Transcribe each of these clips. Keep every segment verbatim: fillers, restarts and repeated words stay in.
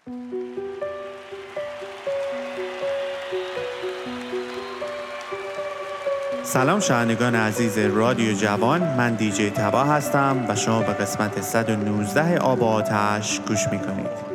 سلام شنوندگان عزیز رادیو جوان، من دیجی تبا هستم و شما به قسمت صد و نوزده آب و آتش گوش میکنید.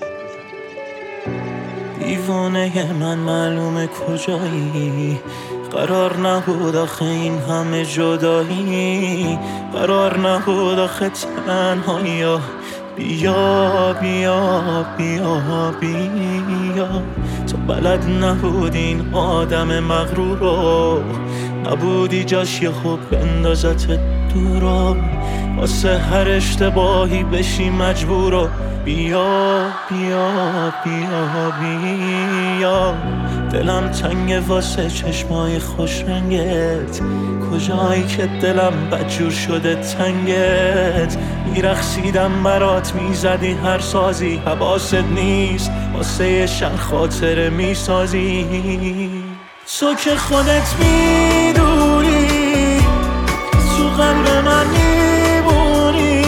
دیوانه من معلومه کجایی، قرار نبود آخه این همه جدایی، قرار نبود آخه تنهایی. بیا بیا بیا بیا، تو بلد نبود این آدم مغرور رو، نبودی جاش یه خوب بندازت دورا، واسه هر اشتباهی بشی مجبورو. بیا بیا بیا بیا، دلم تنگه واسه چشمای خوش رنگت، کجایی که دلم بدجور شده تنگت. میرخصیدم برات میزدی هر سازی، حواست نیست واسه یه شن خاطره میسازی. تو که خودت میدونی تو قلب من میمونی،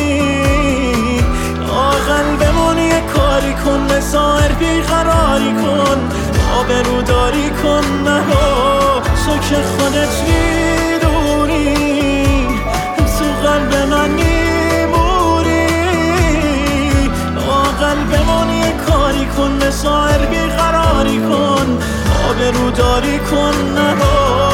قلبمون یه کاری کن، بظاهر بیقراری کن، آبرو داری کن نرو. تو که خودت میدونی تو قلب من میمونی، قلبمون یه کاری کن، بظاهر بیقراری کن، آبرو داری کن نرو.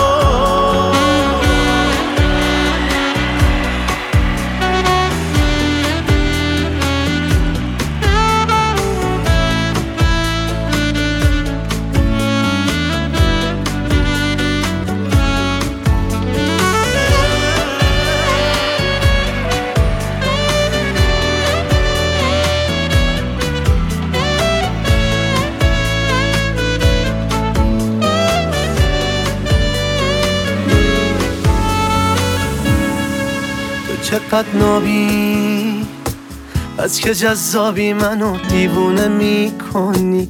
چقدر نابی از که جذابی منو دیوونه میکنی،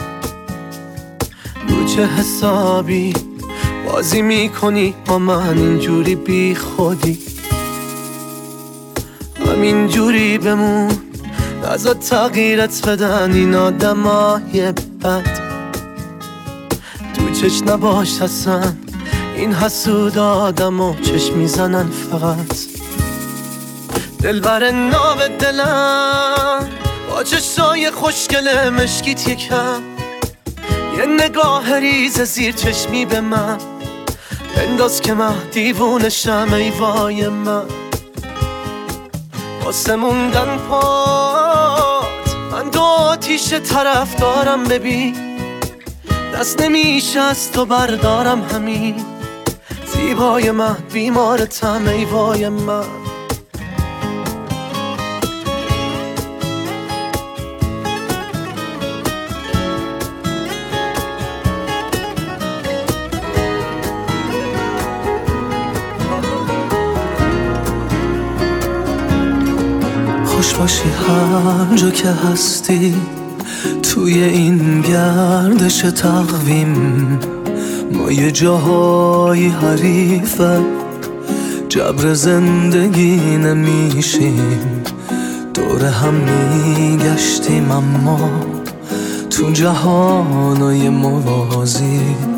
رو چه حسابی بازی میکنی با من اینجوری بی خودی. همینجوری بمون نزد تغییرت بدن این آدمای بد، تو چش نباش حسن این حسود آدمو چش میزنن فقط. دلبر ناب دلم با چشای خوشگل مشکیت یکم، یه نگاه ریز زیر چشمی به من بنداز که من دیوونشم. ای وای من واسه موندن پات من دو آتیش طرف دارم، ببین دست نمیشه از تو بردارم همین. زیبای من بیمارتم ای وای من. خوش باشی هر جا که هستی توی این گردش تقویم، ما یه جاهای حریفه جبر زندگی نمیشیم، دور هم میگشتیم اما تو جهانای موازی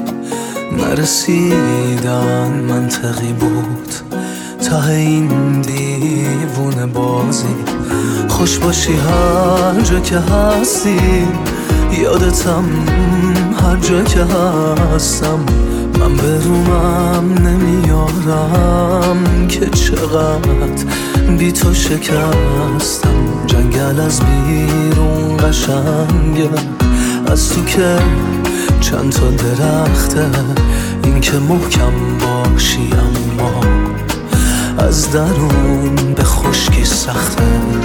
نرسیدن منطقی بود ته این دیوونه بازی. خوش باشی هر جا که هستی، یادتم هر جا که هستم، من به رومم نمیارم که چقدر بی تو شکستم. جنگل از بیرون قشنگه، از تو که چند تا درخته، این که محکم باشی اما از درون به خشکی سخته.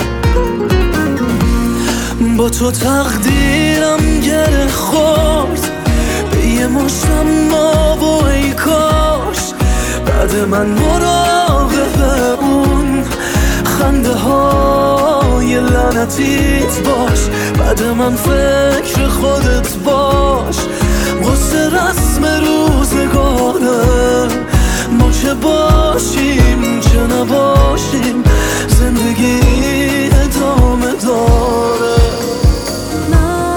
با تو تقدیرم گره خورد به یه مشتم ما و ای کاش بعد من مراقب اون خنده های لعنتیت باش، بعد من فکر خودت باش. قصه رسم روزگاره، ما چه باشیم چه نباشیم، زندگی ادامه داره.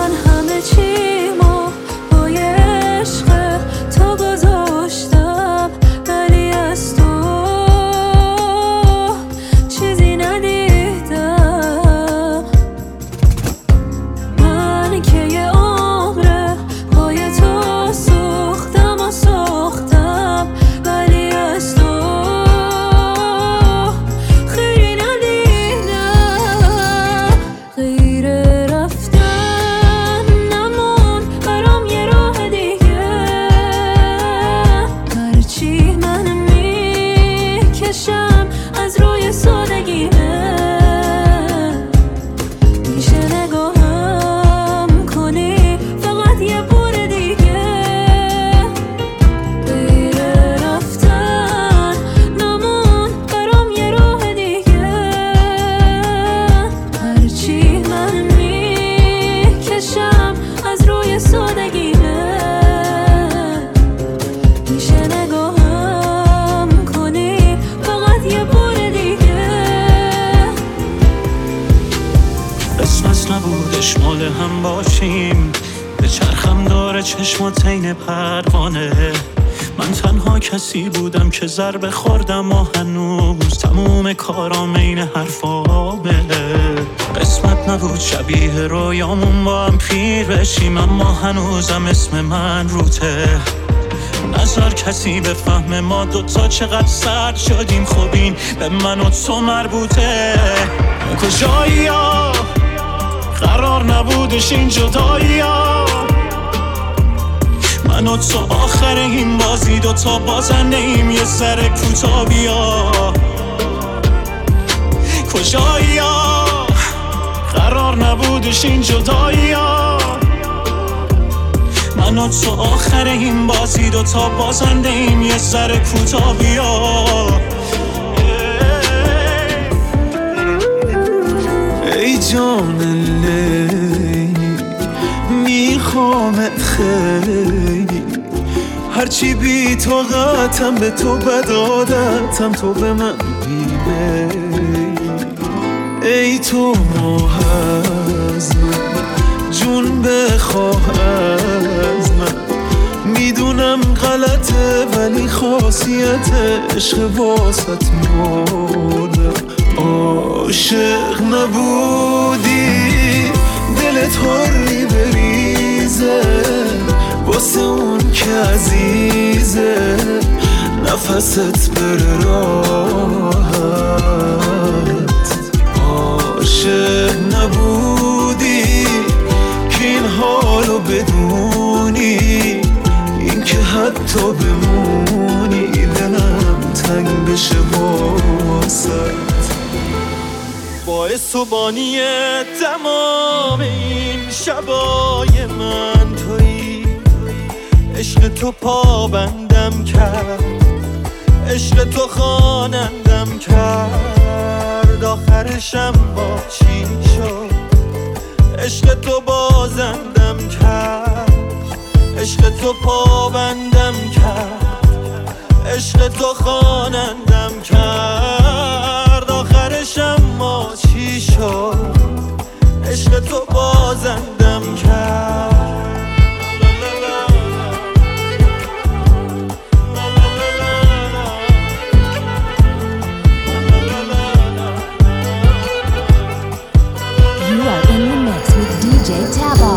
درست نبودش مال هم باشیم، به چرخم داره چشمات عین پروانه. من تنها کسی بودم که ضربه خوردم و هنوز تموم کارام این حرفامه. قسمت نبود شبیه رویامون با هم پیر بشیم، اما هنوزم اسم من روته. نظر کسی به فهم ما دوتا چقدر سرد شدیم، خب این به من و تو مربوطه. کجایی ها قرار نبودش این جدایی ها، من و تو آخر این بازی دوتا بازنده ایم، یه سر کوتا بیا. کجایی ها قرار نبودش این جدایی ها، من و تو آخر این بازی دوتا بازنده ایم، یه سر کوتا بیا. ای جان لیلی میخوامت خیلی، هرچی بی طاقتم به تو بد عادتم، تو به من بیمیلی. ای تو ماه از من جون بخواه از من، میدونم غلطه ولی خاصیت عشق واسط مولم. عاشق نبودی دلت حری بریزه، واسه اون که عزیزه نفست بره راحت. عاشق نبودی که این حالو بدونی، این که حتی بمونی دلم تنگ بشه واسط. باعث و بانی تمام این شبای من تویی، عشق تو پابندم کرد، عشق تو خوانندم کرد، آخرشم با چی شد؟ عشق تو بازندم کرد، عشق تو پابندم کرد، عشق تو خوانندم کرد، آخرشم ما چی شد؟ عشق تو بازندم کرد. You are in the mix with دی جی Taba.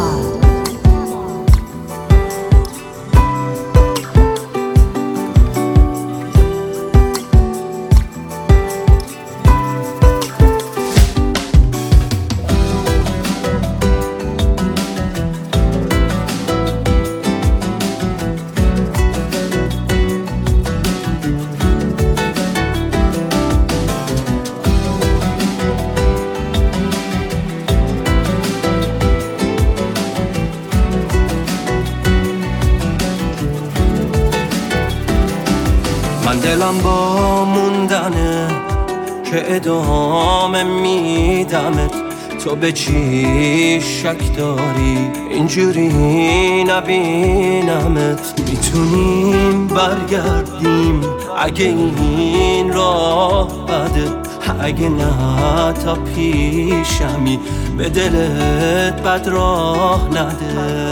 دلم با موندنه که ادامه میدمت، تو به چی شک داری اینجوری نبینمت؟ میتونیم برگردیم اگه این راه بده، اگه نه تا پیشمی به دلت بد راه نده.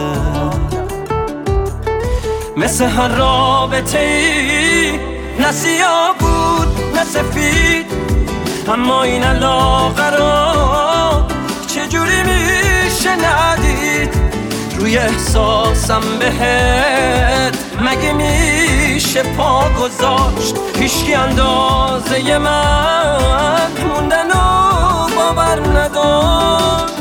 مثل هر رابطه ای نه سیاه بود نه سفید، اما این علاقه را چجوری میشه ندید؟ روی احساسم بهت مگه میشه پا گذاشت؟ هیچکی اندازه من موندن و باور نداشت.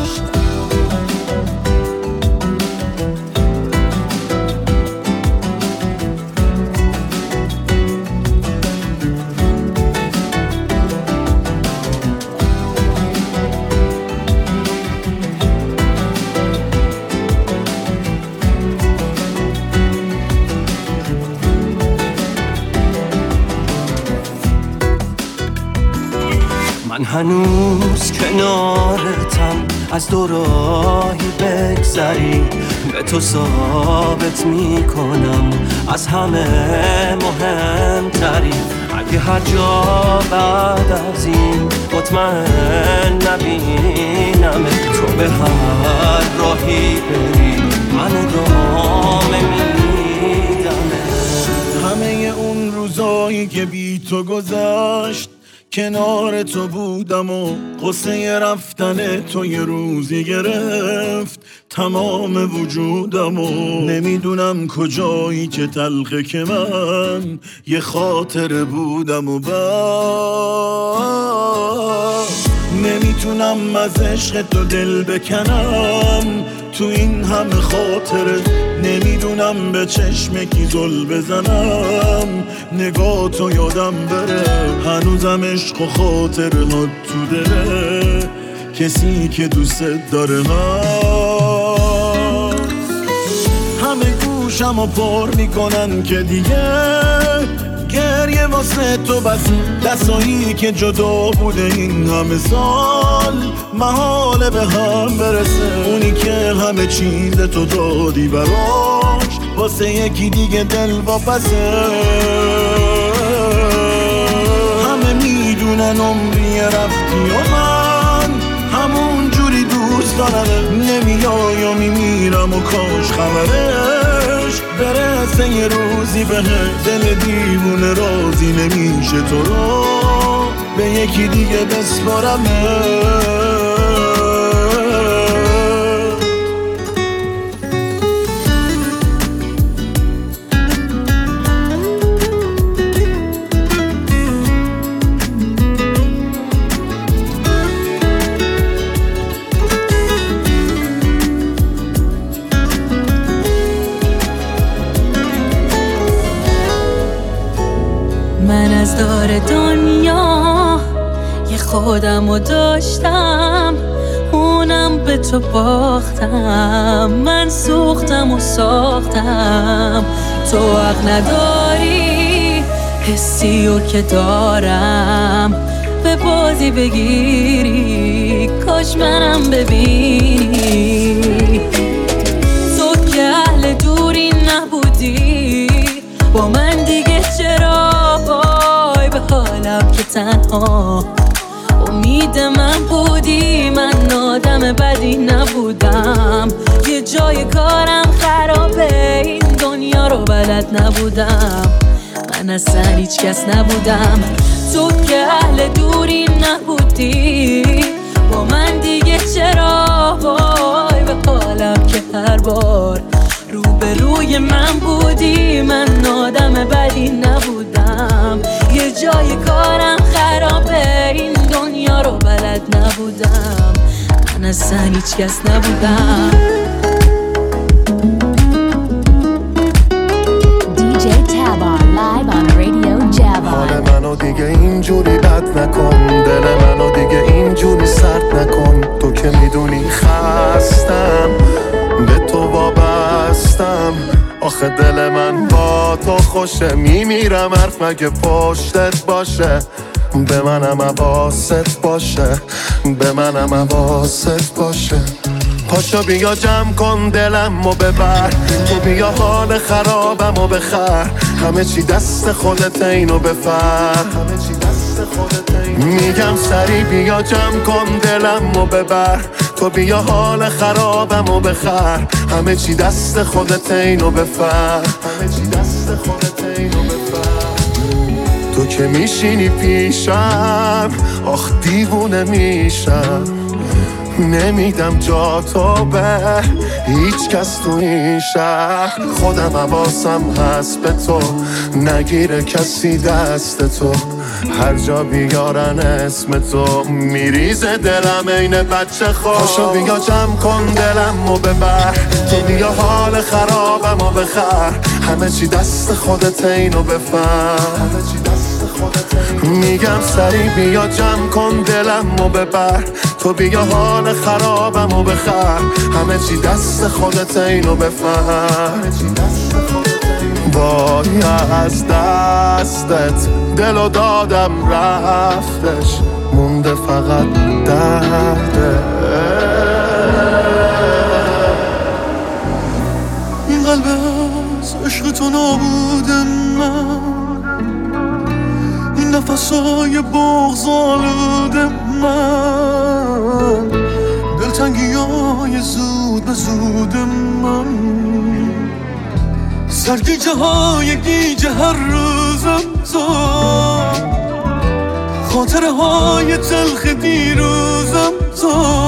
من هنوز کنارتم، از دو راهی بگذر بگذری به تو ثابت میکنم از همه مهمتری. اگه هر جا بعد از این مطمئن نبینم تو به هر راهی بری من ادامه میدم. همه اون روزایی که بی تو گذشت کنار تو بودم و قصه رفتن تو یه روزی گرفت تمام وجودم و نمیدونم کجایی که تلخه که من یه خاطره بودم و بعد نمیتونم از عشق تو دل بکنم تو این همه خاطره. نمیدونم به چشم کی زل بزنم نگاه تو یادم بره. هنوزم عشق و خاطره ها تو دله کسی که دوست داره هست. همه گوشم رو پر میکنن که دیگه گریه واسه تو بس. دستایی که جدا بوده این همه سال محاله به هم برسه. اونی که همه چیز تو دادی براش واسه یکی دیگه دل واپسه. همه میدونن عمری رفتی و من همون جوری دوست دارم. نمیای و میمیرم و کاش خبرش برسه یه روزی به دل دیوونه راضی نمیشه تو رو به یکی دیگه بسپارم. من از دار دنیا یه خودمو داشتم اونم به تو باختم. من سوختم و ساختم تو حق نداری حسیو که دارم به بازی بگیری. کاش منم ببینی تو که اهل دوری نبودی با من دیگه چرا وای به حالم که تنها امید من بودی. من آدم بدی نبودم یه جای کارم خرابه این دنیا رو بلد نبودم. من اصلا هیچ کس نبودم تو که اهل دوری نبودی با من دیگه چرا وای به حالم که هر بار رو به روی من بودی. من آدم بدی نبودم یه جای کارم خرابه این دنیا رو بلد نبودم. من اصلا هیچ کس نبودم. دی جی Taba live on Radio Java. حال منو دیگه اینجوری بد نکن دل منو دیگه اینجوری سرد نکن. تو که میدونی خستم به تو وابستم. آخه دل من با تو خوشه میمیرم حرف مگه پشتت باشه. به منم حواست باشه به منم حواست باشه. پاشو بیا جمع کن دلم و ببر تو بیا حال خرابم و بخر. همه چی دست خودت اینو بفر. میگم سری بیا جمع کن دلم و ببر تو بیا حال خرابم و بخر. همه چی دست خودت اینو بفر. همه چی دست خودت اینو بفر. تو که میشینی پیشم آخ دیوونه میشم. نمیدم جا تو به هیچ کس تو این شهر. خودم حواسم هست به تو نگیره کسی دست تو. هر جا بیارن اسم تو میریزه دلم این بچه خواه. پاشو بیا جمع کن دلم و ببر تو بیا حال خرابم و بخر. همه چی دست خودت اینو بفر. میگم سری بیا جمع کن دلم و ببر تو بیا حال خرابم و بخر. همه چی دست خودت اینو بفر. وای از دستت دلو دادم رفتش مونده فقط درده. های بغض آلوده من، دلتنگی های زود به زود من، سرگیجه های گیجه هر روزم تو، خاطره های تلخ دیروزم تو،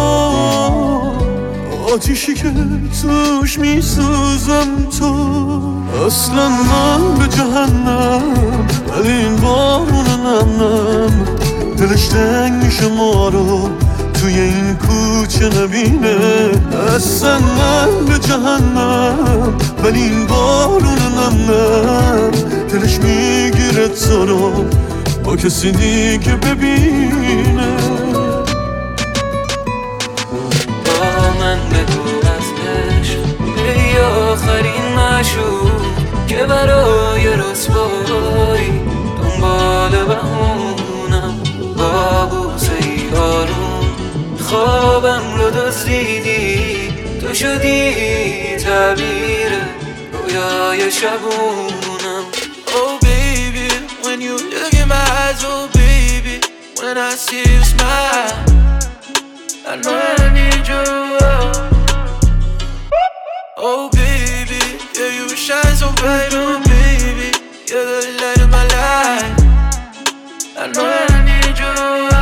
آتیشی که توش میسوزم تو. اصلا من به جهنم ولی این بارون نم نم، دلش تنگ میشه ما رو توی این کوچه نبینه. اصلا من به جهنم ولی این بارون نم نم، دلش میگیره تو رو با کسی دیگه ببینه. با من بگو از عشق ای آخرین مشهور که برای رسوایی دنبال بهونم، با بوسه ای آروم خوابم رو دزدیدی، تو شدی تعبیر رویای شبونم. Oh baby, when you look in my eyes, oh baby, when I see you smile, I know I need you. Oh baby, yeah you shine so bright, oh baby, you're the light of my life, I know I need you.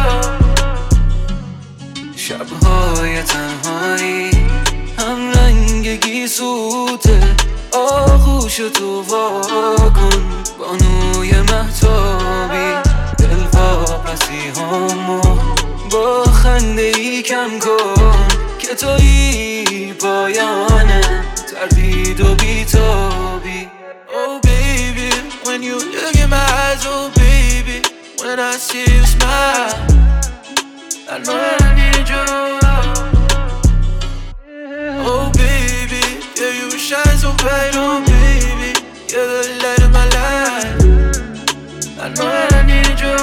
شبهای تنهایی هم رنگ گیسوته، آغوش تو وا کن بانوی مهتابی، دل واپسی همو با خنده ای کم کن که تویی پایانه تردید و بیتابی. Oh baby, when you look in my eyes, oh baby, when I see you smile, I know I need you. Oh baby, yeah you shine so bright, oh baby, you're the light of my life, I know I need you.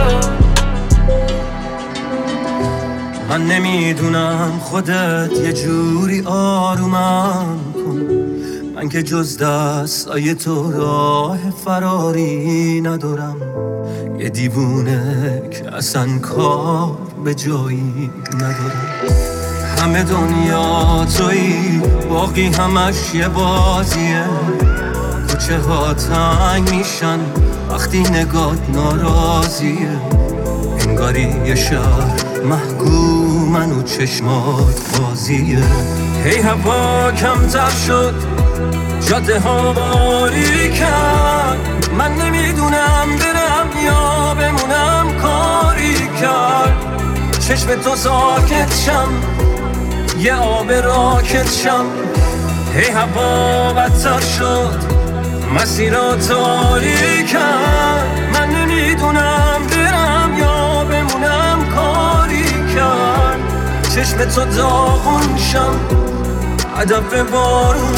من نمیدونم خودت یه جوری آرومم کن، من که جز دستای تو راه فراری ندارم، یه دیوونه که اصلا کار به جایی ندارم. همه دنیا تویی، باقی همش یه بازیه، کوچه ها تنگ میشن وقتی نگات ناراضیه، انگاری یه شهر محکومن و چشمات بازیه. هی هوا کمتر شد، جاده ها باریکن، من نمیدونم برم یا بمونم، کاری کرد چشم تو ساکت شم، یه آب راکت شم. هی هوا بدتر شد، مسیرها تاریکن، من نمیدونم برم یا بمونم، کاری کرد چشم تو داغون شم، هدف بارون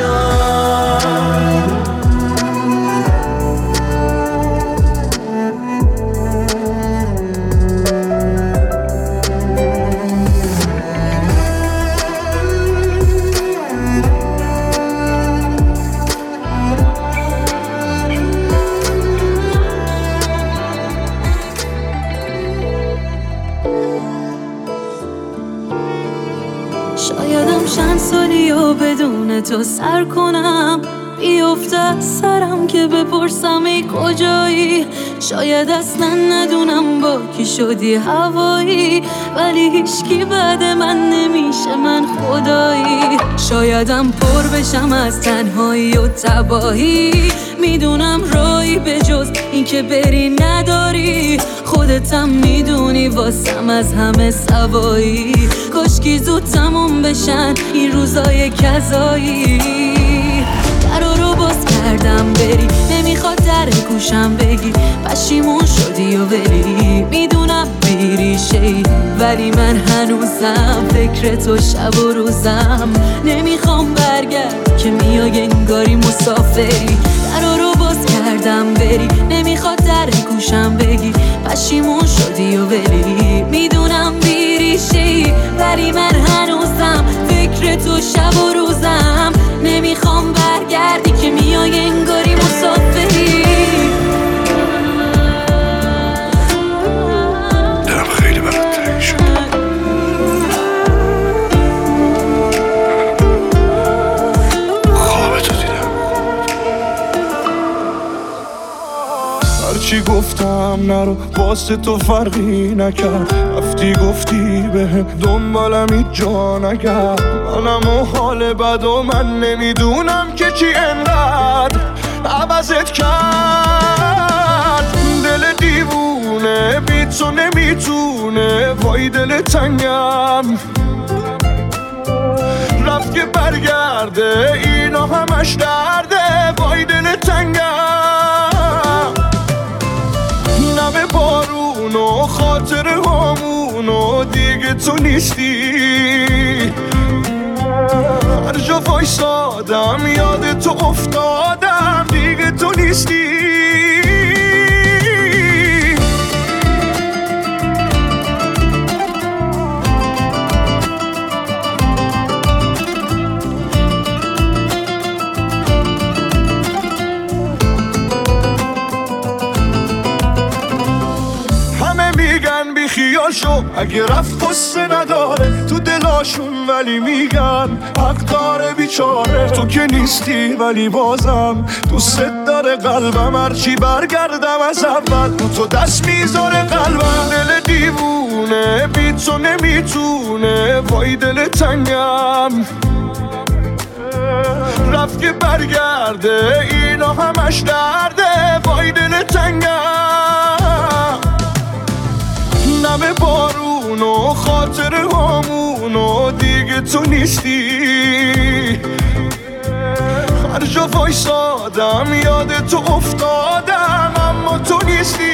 شم. شایدم چند سالی و بدون تو سر کنم، بیفته از سرم که بپرسم ای کجایی، شاید اصلا ندونم با کی شدی هوایی، ولی هیچکی بعد من نمیشه من خدایی. شایدم پر بشم از تنهایی و تباهی، میدونم رایی به جز این که بری نداری، خودتم میدونی واسم از همه سوایی، کاشکی زود تموم بشن این روزای کذایی. درا رو باز کردم بری، نمیخواد در گوشم بگی پشیمون شدی و بری، میدونم بیریشه‌ای ولی من هنوزم فکر تو شب و روزم، نمیخوام برگرد که میای انگاری مسافری. درا رو باز کردم بری، نمیخواد در گوشم بگی پشیمون شدی و بری، میدونم بیریشه‌ای ولی من هنوزم فکر تو شب و روزم، نمیخوام برگردی که میای انگاری مسافری. پیشم نرو واسه تو فرقی نکرد رفتی گفتی بهم دنبالم هیچ جا نکرد منم و حال بد و من نمیدونم که چی انقدر عوضت کرد دل دیوونه بی تو نمیتونه وای دل تنگم رفت که برگرده اینا همش درده وای دل تنگم نم بارون و خاطر هامون و دیگه تو نیستی هر جا وایسادم یاد تو افتادم دیگه تو نیستی خیال شو اگه رفت قصه نداره تو دلاشون ولی میگن حق داره بیچاره تو که نیستی ولی بازم دوست داره قلبم هرچی برگردم از اول رو تو دست میذاره قلبم دل دیوونه بی تو نمیتونه وای دل تنگم رفت که برگرده اینا همش درده وای دل تنگم نم بارون و خاطر هامون و دیگه تو نیستی هر جا وایسادم یاد تو افتادم اما تو نیستی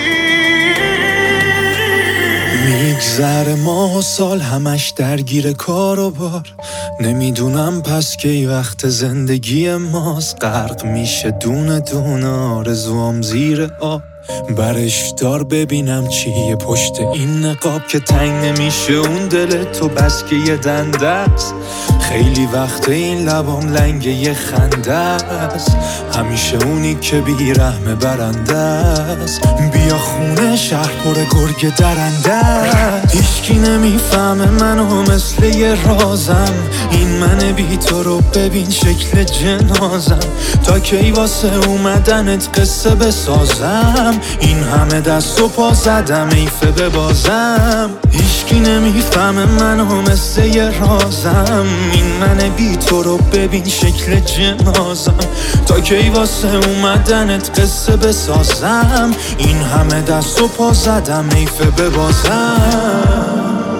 میگذره ماه و سال همش درگیر کار و بار نمیدونم پس کی وقت زندگی ماست غرق میشه دونه دونه آرزوام زیر آب برش دار ببینم چیه پشت این نقاب که تنگ نمیشه اون دل تو بس که یه دنده است خیلی وقت این لبام لنگ یه خنده است همیشه اونی که بی رحم برنده است بیا خونه شهر پر گرگ درنده است هیچکی نمیفهمه منو مثل یه رازم این من بی تو رو ببین شکل جنازم تا کی واسه اومدنت قصه بسازم این همه دست و پا زدم ایفه ببازم هیچکی نمیفهمه منو مثل یه رازم این من بی تو رو ببین شکل جنازم تا کی واسه اومدنت قصه بسازم این همه دست و پا زدم ایفه ببازم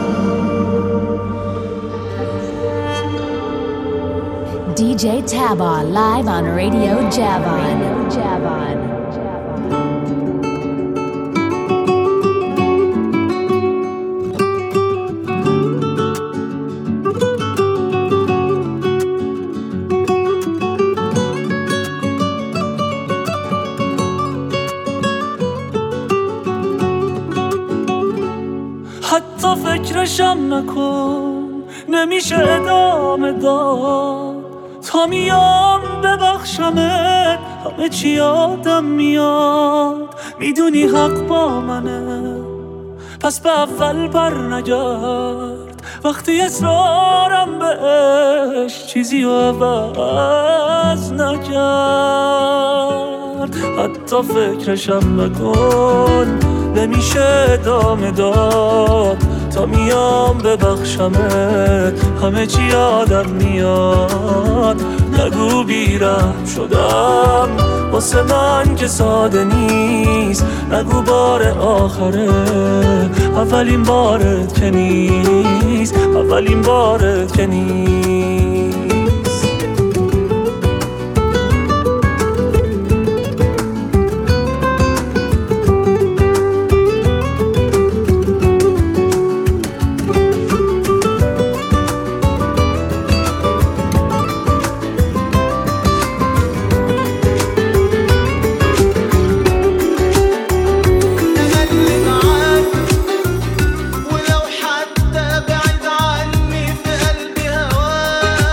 دی جی Taba live on Radio Javon. Javon. حتی فکرشم نکن نمیشه ادامه داد تا میام ببخشمت همه چی یادم میاد میدونی حق با منه پس به اول بر نگرد وقتی اصرارم بهش چیزی رو عوض نکرد حتی فکرشم نکن نمیشه ادامه داد تا میام ببخشمت همه چی یادم میاد نگو بیرحم شدم واسه من که ساده نیست نگو بار آخره اولین بارت که نیست اولین بارت که نیست ولو حتى بعيد عني في قلبي هواك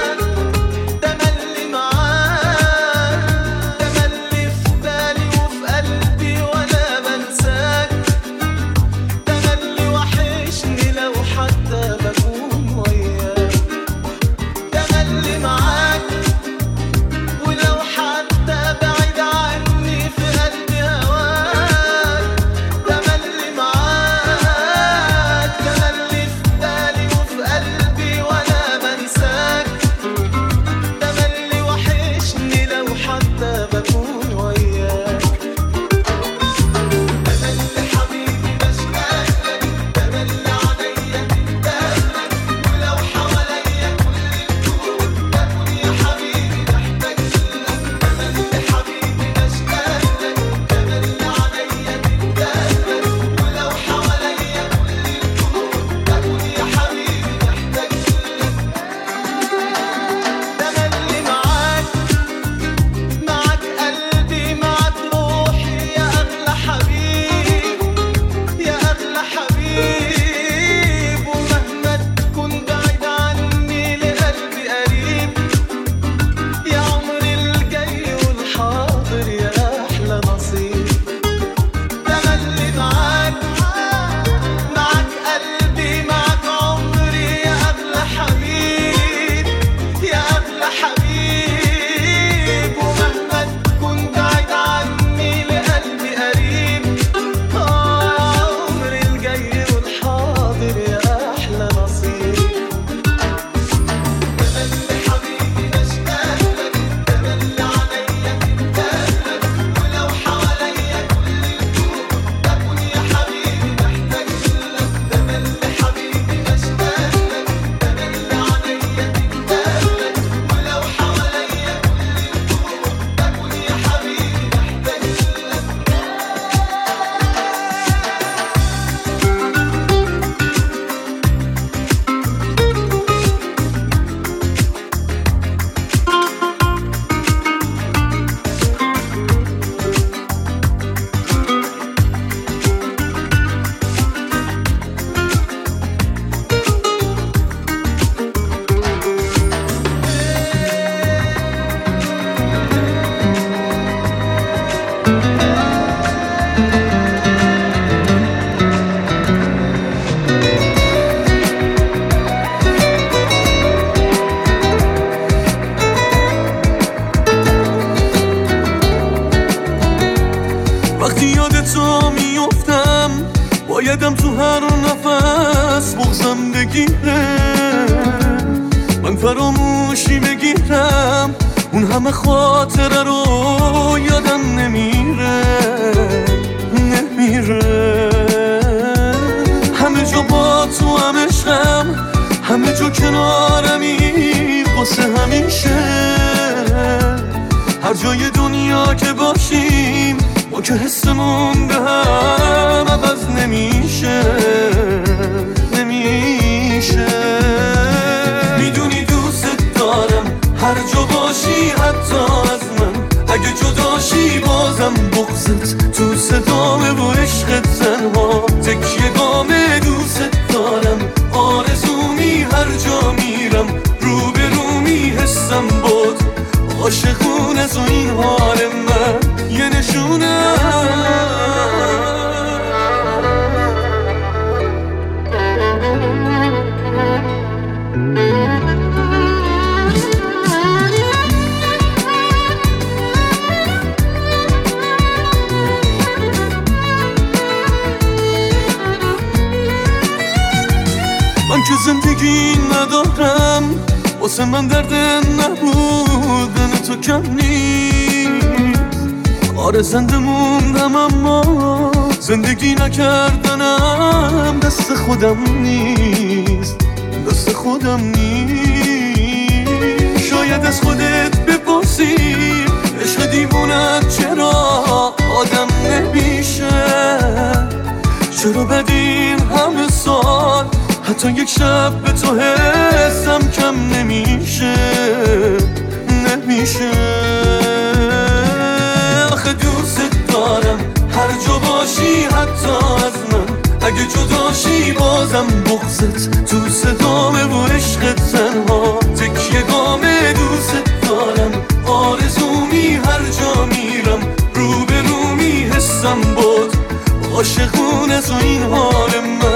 اون همه خاطره رو یادم نمیره نمیره همه جا با تو هم عشقم همه جا کنارمی واسه همیشه هر جای دنیا که باشیم ما که حسمون به هم عوض نمیشه نمیشه میدونی دوست دارم هر جا باشی حتی از من اگه جداشی بازم بغضت تو صدامه و عشقت تنها تکیه گامه دوست دارم آرزومی هر جا میرم رو به رو میحسم باد عاشقون از و این حال من یه نشونه من که زندگی ندارم واسه من درد نبودن تو کم نیست آره زنده موندم اما زندگی نکردنم دست خودم نیست دست خودم نیست شاید از خودت بپرسی عشق دیوونت چرا آدم نمیشه چرا بدین همه سال حتی یک شب به تو حسم کم نمیشه نمیشه آخه دوست دارم هر جا باشی حتی از من اگه جداشی بازم بغضت تو صدامه و عشقت تنها تکیه گامه دوست دارم آرزومی هر جا میرم رو به رو میحسم باد عاشقون از و این حال من